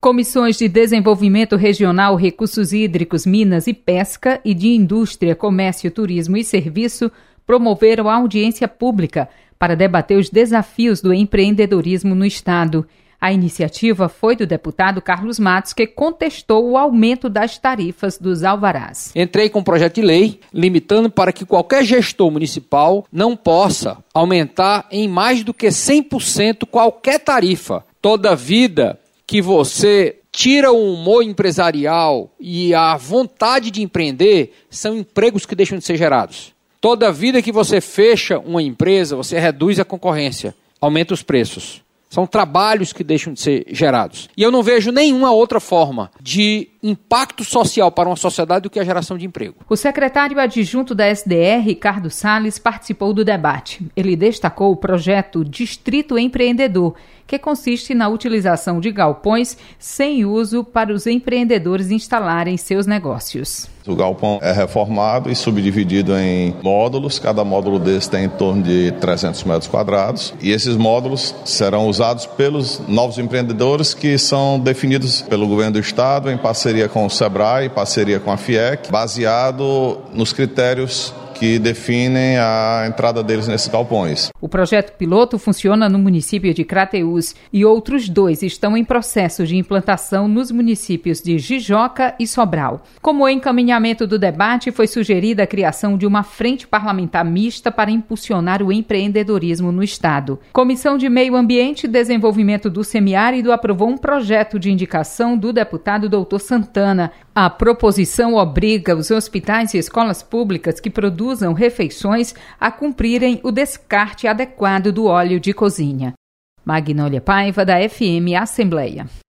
Comissões de Desenvolvimento Regional, Recursos Hídricos, Minas e Pesca e de Indústria, Comércio, Turismo e Serviço promoveram a audiência pública para debater os desafios do empreendedorismo no Estado. A iniciativa foi do deputado Carlos Matos, que contestou o aumento das tarifas dos alvarás. Entrei com um projeto de lei limitando para que qualquer gestor municipal não possa aumentar em mais do que 100% qualquer tarifa. Toda vida que você tira o humor empresarial e a vontade de empreender, são empregos que deixam de ser gerados. Toda vida que você fecha uma empresa, você reduz a concorrência, aumenta os preços. São trabalhos que deixam de ser gerados. E eu não vejo nenhuma outra forma de impacto social para uma sociedade do que a geração de emprego. O secretário adjunto da SDE, Ricardo Salles, participou do debate. Ele destacou o projeto Distrito Empreendedor, que consiste na utilização de galpões sem uso para os empreendedores instalarem seus negócios. O galpão é reformado e subdividido em módulos. Cada módulo desse tem em torno de 300 metros quadrados. E esses módulos serão usados pelos novos empreendedores que são definidos pelo governo do estado em parceria com o SEBRAE, parceria com a FIEC, baseado nos critérios que definem a entrada deles nesses galpões. O projeto piloto funciona no município de Crateús e outros 2 estão em processo de implantação nos municípios de Jijoca e Sobral. Como encaminhamento do debate, foi sugerida a criação de uma frente parlamentar mista para impulsionar o empreendedorismo no Estado. Comissão de Meio Ambiente e Desenvolvimento do Semiárido aprovou um projeto de indicação do deputado Dr. Santana. A proposição obriga os hospitais e escolas públicas que produzam refeições a cumprirem o descarte adequado do óleo de cozinha. Magnólia Paiva, da FM Assembleia.